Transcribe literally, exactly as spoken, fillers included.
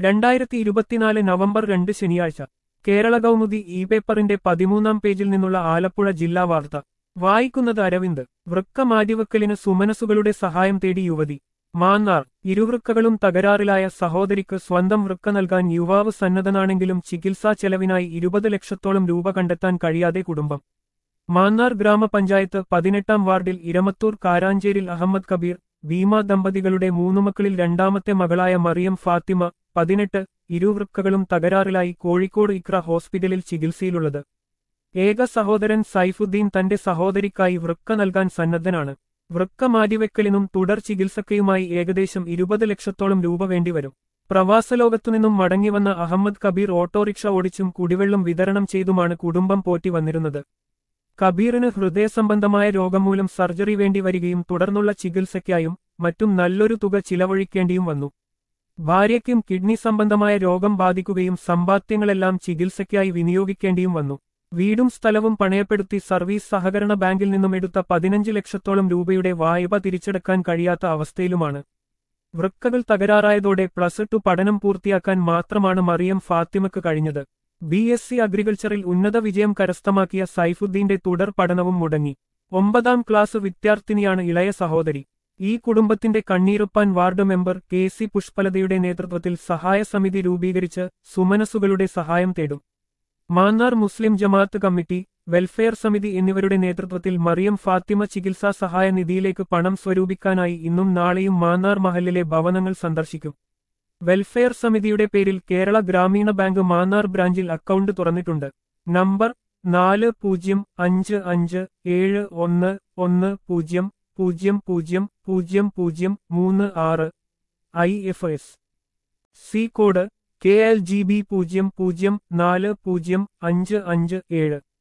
രണ്ടായിരത്തി ഇരുപത്തിനാല് നവംബർ രണ്ട് ശനിയാഴ്ച കേരള കൗമുദി ഇ പേപ്പറിന്റെ പതിമൂന്നാം പേജിൽ നിന്നുള്ള ആലപ്പുഴ ജില്ലാ വാർത്ത വായിക്കുന്നത് അരവിന്ദ്. വൃക്ക മാറ്റിവെക്കലിന് സുമനസുകളുടെ സഹായം തേടി യുവതി. മാന്നാർ. ഇരുവൃക്കകളും തകരാറിലായ സഹോദരിക്ക് സ്വന്തം വൃക്ക നൽകാൻ യുവാവ് സന്നദ്ധനാണെങ്കിലും ചികിത്സാ ചെലവിനായി ഇരുപത് ലക്ഷത്തോളം രൂപ കണ്ടെത്താൻ കഴിയാതെ കുടുംബം. മാന്നാർ ഗ്രാമപഞ്ചായത്ത് പതിനെട്ടാം വാർഡിൽ ഇരമത്തൂർ കാരാഞ്ചേരിൽ അഹമ്മദ് കബീർ, ഭീമ ദമ്പതികളുടെ മൂന്നുമക്കളിൽ രണ്ടാമത്തെ മകളായ മറിയം ഫാത്തിമ, പതിനെട്ട്, ഇരുവൃക്കകളും തകരാറിലായി കോഴിക്കോട് ഇക്ര ഹോസ്പിറ്റലിൽ ചികിത്സയിലുള്ളത്. ഏക സഹോദരൻ സൈഫുദ്ദീൻ തന്റെ സഹോദരിക്കായി വൃക്ക നൽകാൻ സന്നദ്ധനാണ്. വൃക്ക മാറ്റിവെക്കലിനും തുടർ ചികിത്സയ്ക്കുമായി ഏകദേശം ഇരുപത് ലക്ഷത്തോളം രൂപ വേണ്ടിവരും. പ്രവാസലോകത്തുനിന്നും മടങ്ങിവന്ന അഹമ്മദ് കബീർ ഓട്ടോറിക്ഷ ഓടിച്ചും കുടിവെള്ളം വിതരണം ചെയ്തുമാണ് കുടുംബം പോറ്റി വന്നിരുന്നത്. കബീറിന് ഹൃദയസംബന്ധമായ രോഗം മൂലം സർജറി വേണ്ടി വരികയും തുടർന്നുള്ള ചികിത്സയ്ക്കായും മറ്റും നല്ലൊരു തുക ചിലവഴിക്കേണ്ടിയും വന്നു. ഭാര്യയ്ക്കും കിഡ്നി സംബന്ധമായ രോഗം ബാധിക്കുകയും സമ്പാദ്യങ്ങളെല്ലാം ചികിത്സയ്ക്കായി വിനിയോഗിക്കേണ്ടിയും വന്നു. വീടും സ്ഥലവും പണയപ്പെടുത്തി സർവീസ് സഹകരണ ബാങ്കിൽ നിന്നും എടുത്ത പതിനഞ്ച് ലക്ഷത്തോളം രൂപയുടെ വായ്പ തിരിച്ചെടുക്കാൻ കഴിയാത്ത അവസ്ഥയിലുമാണ്. വൃക്കകൾ തകരാറായതോടെ പ്ലസ് ടു പഠനം പൂർത്തിയാക്കാൻ മാത്രമാണ് മറിയം ഫാത്തിമക്ക് കഴിഞ്ഞത്. ബി എസ് സി അഗ്രികൾച്ചറിൽ ഉന്നത വിജയം കരസ്ഥമാക്കിയ സൈഫുദ്ദീന്റെ തുടർ പഠനവും മുടങ്ങി. ഒമ്പതാം ക്ലാസ് വിദ്യാർത്ഥിനിയാണ് ഇളയ സഹോദരി. ഈ കുടുംബത്തിന്റെ കണ്ണീറുപ്പാൻ വാർഡ് മെമ്പർ കെ സി പുഷ്പലതയുടെ നേതൃത്വത്തിൽ സഹായ സമിതി രൂപീകരിച്ച് സുമനസുകളുടെ സഹായം തേടും. Mannar Muslim Jamaat committee, welfare സമിതി എന്നിവരുടെ നേതൃത്വത്തിൽ മറിയം ഫാത്തിമ ചികിത്സാ സഹായ നിധിയിലേക്ക് പണം സ്വരൂപിക്കാനായി ഇന്നും നാളെയും മാന്നാർ മഹല്ലിലെ ഭവനങ്ങൾ സന്ദർശിക്കും. വെൽഫെയർ സമിതിയുടെ പേരിൽ കേരള ഗ്രാമീണ ബാങ്ക് മാന്നാർ ബ്രാഞ്ചിൽ അക്കൗണ്ട് തുറന്നിട്ടുണ്ട്. നമ്പർ നാല് പൂജ്യം അഞ്ച് അഞ്ച് ഏഴ് ഒന്ന് ഒന്ന് പൂജ്യം പൂജ്യം പൂജ്യം പൂജ്യം പൂജ്യം മൂന്ന് ആറ്. I F S C code K L G B പൂജ്യം പൂജ്യം നാല് പൂജ്യം അഞ്ച് അഞ്ച് ഏഴ്.